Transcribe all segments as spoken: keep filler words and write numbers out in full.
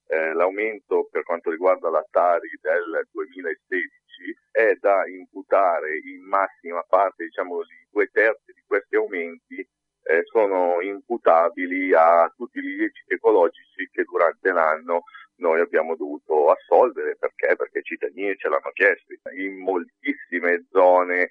eh, l'aumento per quanto riguarda la Tari del duemilasedici è da imputare in massima parte, diciamo così, due terzi di questi aumenti eh, sono imputabili a tutti gli illeciti ecologici che durante l'anno noi abbiamo dovuto assolvere. Perché? Perché i cittadini ce l'hanno chiesto. In moltissime zone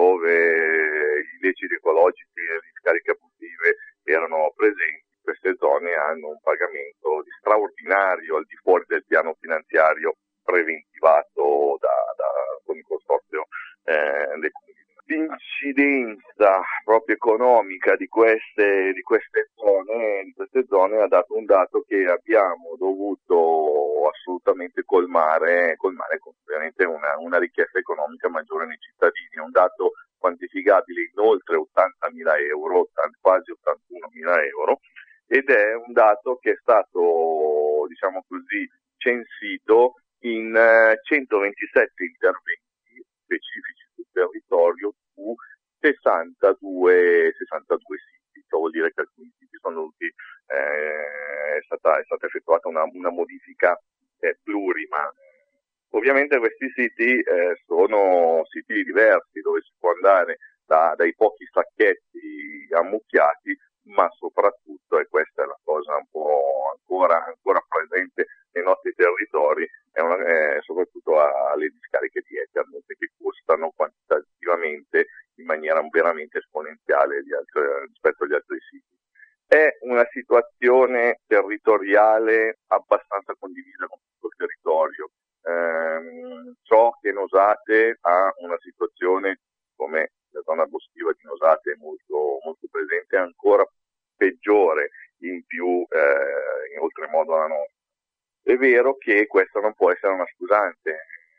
dove gli illeciti ecologici e le discariche abusive erano presenti, queste zone hanno un pagamento di straordinario al di fuori del piano finanziario preventivato da, da, con il consorzio eh, dei comuni. L'incidenza proprio economica di queste, di queste zone, di queste zone ha dato un dato che abbiamo dovuto assolutamente colmare, colmare con ovviamente una, una richiesta economica maggiore nei cittadini. È un dato quantificabile in oltre ottantamila euro, quasi ottantunomila euro, ed è un dato che è stato, diciamo così, censito in centoventisette interventi specifici sul territorio su sessantadue, sessantadue siti. Ciò vuol dire che alcuni siti sono dovuti, eh, è, stata, è stata effettuata una, una modifica eh, plurima. Ovviamente questi siti eh, sono siti diversi dove si può andare da, dai pochi sacchetti ammucchiati, ma soprattutto, e questa è la cosa un po' ancora, ancora presente nei nostri territori, è, una, è soprattutto alle discariche di Eternit, che costano quantitativamente in maniera veramente esponenziale di altri, rispetto agli altri siti. È una situazione territoriale abbastanza condivisa con tutto il territorio. Ehm, so che Nosate ha una situazione, come la zona boschiva di Nosate è molto, molto presente, ancora peggiore in più eh, in oltremodo alla nostra. È vero che questa non può essere una scusante.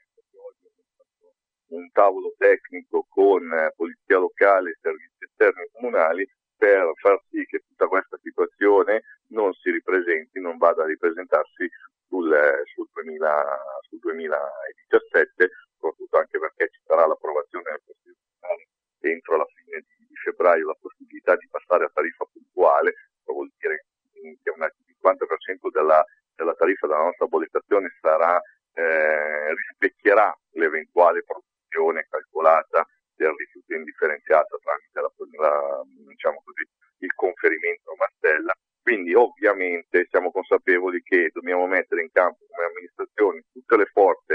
Un tavolo tecnico con polizia locale e servizi esterni comunali per far sì che tutta questa situazione non si ripresenti, non vada a ripresentarsi sul, sul, duemila, sul duemiladiciassette, soprattutto anche perché ci sarà l'approvazione del Consiglio comunale entro la fine di, di febbraio, la possibilità di passare a tariffa puntuale, che vuol dire che un cinquanta per cento della, della tariffa della nostra bollettazione sarà, eh, rispecchierà l'eventuale produzione calcolata del rifiuto indifferenziato tramite la, la, diciamo così, il conferimento a mastella. Quindi ovviamente siamo consapevoli che dobbiamo mettere in campo come amministrazione tutte le forze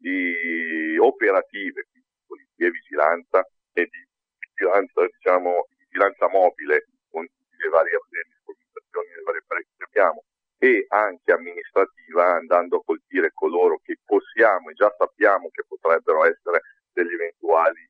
di operative, di polizia e vigilanza e di vigilanza, diciamo, vigilanza mobile con le varie disposizioni, le varie apparecchi che abbiamo, e anche amministrativa, andando a colpire coloro che possiamo e già sappiamo che potrebbero essere degli eventuali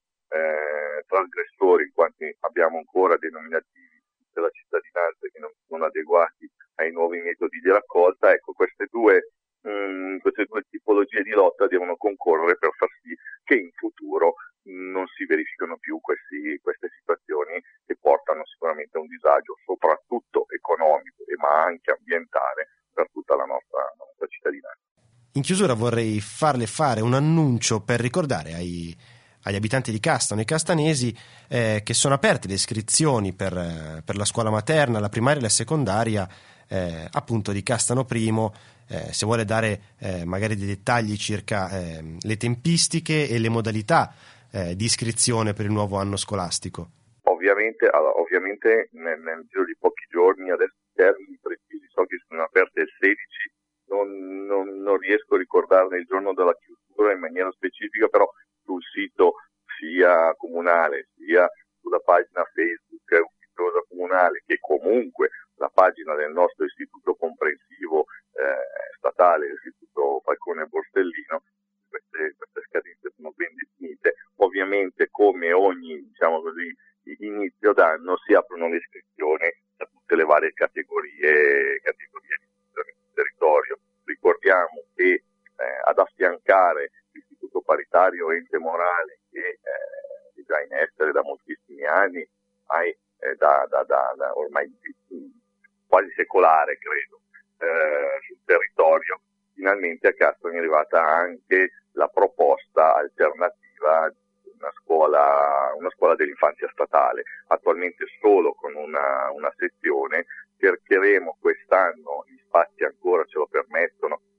eh, trasgressori, in quanto abbiamo ancora dei nominativi della cittadinanza che non sono adeguati ai nuovi metodi di raccolta. Ecco, queste due, mh, queste due tipologie di lotta devono concorrere per far sì che in futuro non si verificano più questi, queste situazioni che portano sicuramente a un disagio, soprattutto economico, ma anche ambientale, per tutta la nostra, la nostra cittadinanza. In chiusura vorrei farle fare un annuncio per ricordare ai, agli abitanti di Castano e castanesi eh, che sono aperte le iscrizioni per, eh, per la scuola materna, la primaria e la secondaria eh, appunto di Castano Primo. Eh, se vuole dare eh, magari dei dettagli circa eh, le tempistiche e le modalità eh, di iscrizione per il nuovo anno scolastico. Ovviamente, allora, ovviamente nel, nel giro di pochi giorni, adesso i termini precisi so che sono aperte il sedici, non, non, non riesco a ricordarne il giorno della chiusura in maniera specifica, però sul sito sia comunale sia sulla pagina Facebook ufficiosa comunale, che comunque la pagina del nostro istituto comprensivo eh, statale, l'istituto Falcone Borsellino, queste, queste scadenze sono ben definite. Ovviamente, come ogni, diciamo così, inizio d'anno, si aprono le iscrizioni da tutte le varie categorie, categorie di territorio. Ricordiamo che eh, ad affiancare l'istituto paritario ente morale, che eh, è già in essere da moltissimi anni, hai, eh, da, da, da, da ormai quasi secolare, credo, eh, sul territorio, finalmente a Castano è arrivata anche la proposta alternativa di una scuola, una scuola dell'infanzia statale, attualmente solo con una, una sezione. Cercheremo quest'anno, gli spazi ancora ce lo permettono,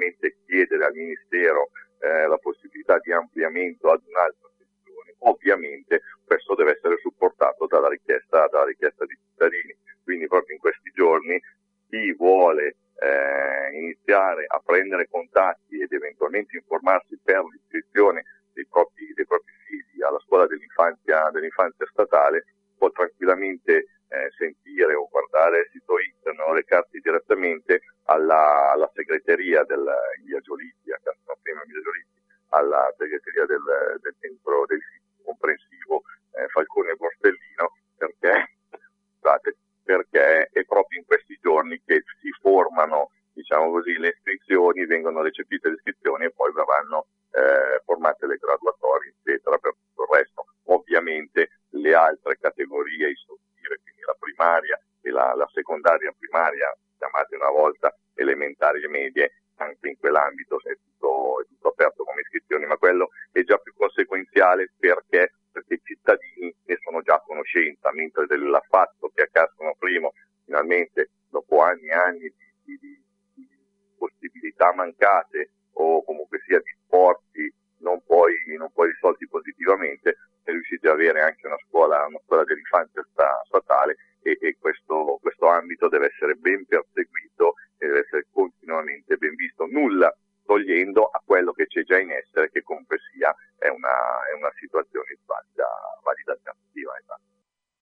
eventualmente chiedere al Ministero eh, la possibilità di ampliamento ad un'altra sezione. Ovviamente questo deve essere supportato dalla richiesta, dalla richiesta dei cittadini. Quindi proprio in questi giorni chi vuole eh, iniziare a prendere contatti ed eventualmente informarsi per l'iscrizione dei propri, dei propri figli alla scuola dell'infanzia, dell'infanzia statale può tranquillamente eh, sentire o guardare il sito internet o recarsi direttamente alla, alla segreteria del in via Giolitti, a Castano Prima in via Giolitti, alla segreteria del, del centro del sito comprensivo eh, Falcone Borsellino, perché, scusate, perché è proprio in questi giorni che si formano, diciamo così, le iscrizioni, vengono recepite le iscrizioni e poi verranno eh, formate le graduatorie, eccetera, per tutto il resto. Ovviamente le altre categorie istruttive, quindi la primaria e la, la secondaria primaria, chiamate una volta elementari e medie, anche in quell'ambito è tutto, è tutto aperto come iscrizioni, ma quello è già più conseguenziale perché, perché i cittadini ne sono già a conoscenza, mentre del fatto che a Castano Primo finalmente dopo anni e anni di, di, di possibilità mancate o comunque sia di sforzi non poi, non poi risolti positivamente, è riusciti ad avere anche una scuola, una scuola dell'infanzia statale e, e questo, questo ambito deve essere ben perseguito e deve essere continuamente ben visto, nulla togliendo a quello